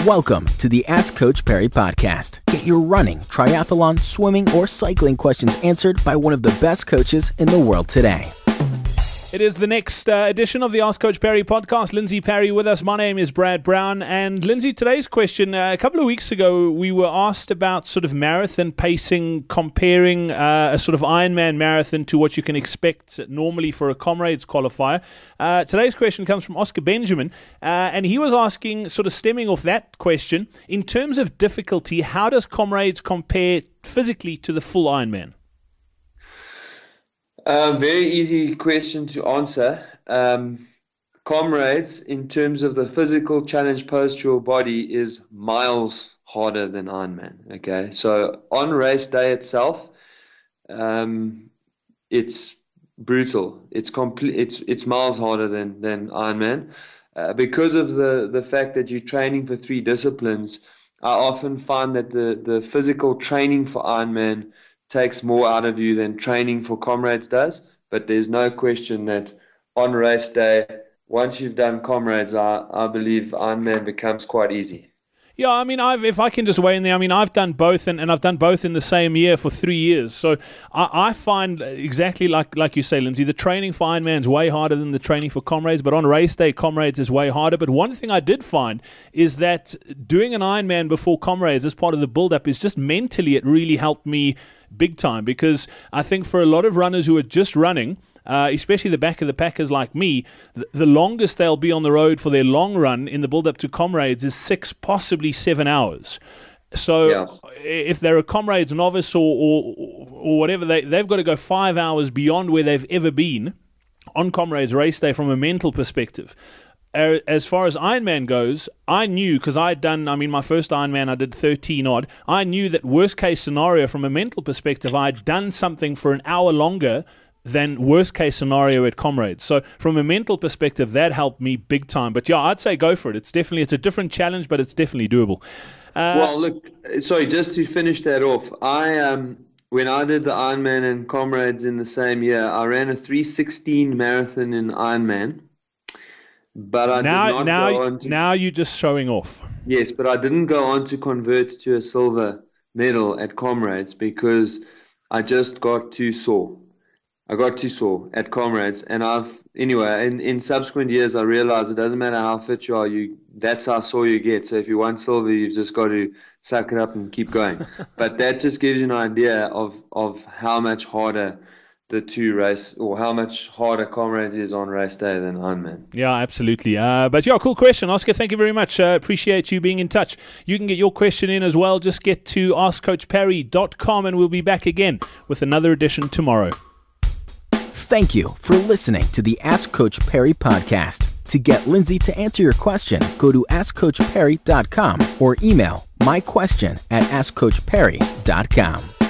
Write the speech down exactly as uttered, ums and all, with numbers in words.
Welcome to the Ask Coach Perry podcast. Get your running, triathlon, swimming, or cycling questions answered by one of the best coaches in the world today. It is the next uh, edition of the Ask Coach Perry podcast. Lindsay Perry with us. My name is Brad Brown. And Lindsay, today's question, uh, a couple of weeks ago, we were asked about sort of marathon pacing, comparing uh, a sort of Ironman marathon to what you can expect normally for a Comrades qualifier. Uh, today's question comes from Oscar Benjamin, uh, and he was asking, sort of stemming off that question, in terms of difficulty, how does Comrades compare physically to the full Ironman? Uh, very easy question to answer. Um, Comrades, in terms of the physical challenge posed to your body, is miles harder than Ironman. Okay, so on race day itself, um, it's brutal. It's complete. It's it's miles harder than than Ironman uh, because of the the fact that you're training for three disciplines. I often find that the the physical training for Ironman takes more out of you than training for Comrades does, but there's no question that on race day, once you've done Comrades, I, I believe Ironman becomes quite easy. Yeah, I mean, I've, if I can just weigh in there, I mean, I've done both, and, and I've done both in the same year for three years. So I, I find exactly like like you say, Lindsay, the training for Ironman's way harder than the training for Comrades, but on race day, Comrades is way harder. But one thing I did find is that doing an Ironman before Comrades as part of the build-up is just mentally, it really helped me big time, because I think for a lot of runners who are just running, Uh, especially the back of the packers like me, the, the longest they'll be on the road for their long run in the build-up to Comrades is six, possibly seven hours. So yeah. If they're a Comrades novice or, or, or whatever, they, they've got to go five hours beyond where they've ever been on Comrades race day from a mental perspective. As far as Ironman goes, I knew, because I'd done, I mean, my first Ironman, I did thirteen odd. I knew that worst case scenario from a mental perspective, I'd done something for an hour longer than worst case scenario at Comrades. So from a mental perspective, that helped me big time. But yeah, I'd say go for it. It's definitely, it's a different challenge, but it's definitely doable. Uh, well, look, sorry, just to finish that off, I um when I did the Ironman and Comrades in the same year, I ran a three sixteen marathon in Ironman. But I now, did not now, go on to, now you're just showing off. Yes, but I didn't go on to convert to a silver medal at Comrades because I just got too sore. I got too sore at Comrades, and I've anyway. In, in subsequent years, I realized it doesn't matter how fit you are. You that's how sore you get. So if you want silver, you've just got to suck it up and keep going. But that just gives you an idea of of how much harder the two race, or how much harder Comrades is on race day than Ironman. Yeah, absolutely. Uh, but yeah, cool question, Oscar. Thank you very much. Uh, appreciate you being in touch. You can get your question in as well. Just get to ask coach perry dot com, and we'll be back again with another edition tomorrow. Thank you for listening to the Ask Coach Perry podcast. To get Lindsay to answer your question, go to ask coach perry dot com or email my question at ask coach perry dot com.